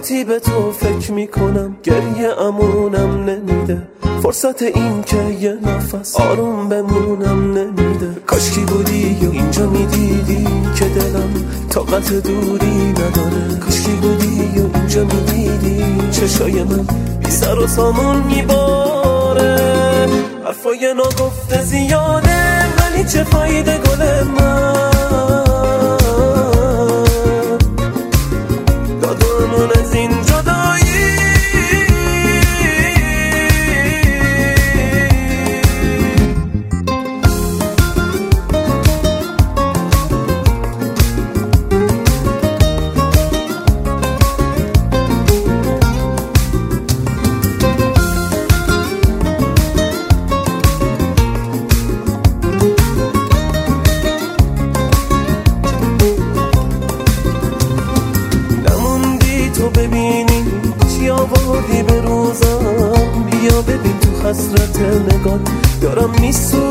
وقتی به تو فکر میکنم گریه امونم نمیده، فرصت این که یه نفس آروم بمونم نمیده. کاشکی بودی و اینجا میدیدی که دلم طاقت دوری نداره، کاشکی بودی و اینجا میدیدی چشای من بی سر و سامون میباره. حرفای ناگفته زیاده ولی چه فایده گل من، دادمون از این جدایی. ببینی چی آوردی به روزم، بیا ببین تو حسرت نگاه دارم میسوزم.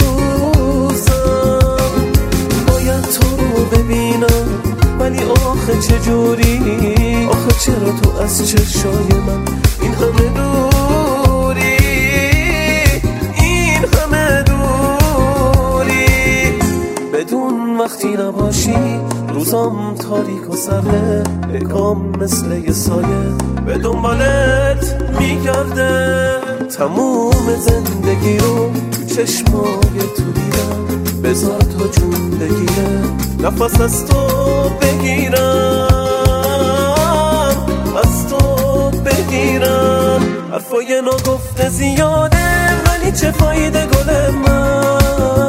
باید تو رو ببینم ولی آخه چجوری، آخه چرا تو از چشای من این همه دوری، این همه دوری. بدون وقتی نباشی روزام تاریک و سرده، اکام مثل یه سایه به دنبالت میگرده. تموم زندگی رو تو چشمای تو دیدم، بذار تا جون بگیره نفس از تو بگیرم، از تو بگیرم. حرفای ناگفته زیاده ولی چه فایده گل من،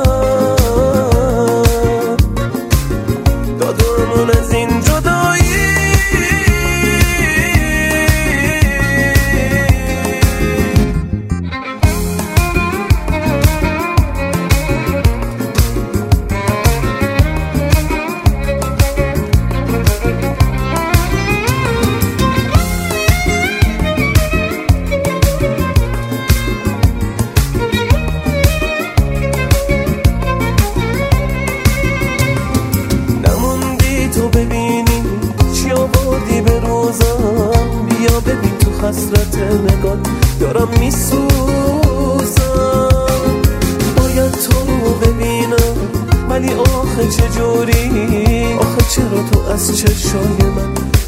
دادمون از این جدایی. تو ببینی چی آوردی به روزم، بیا ببین تو حسرت نگاه دارم میسوزم. باید تو رو ببینم ولی آخه چجوری، آخه چرا تو از چشای من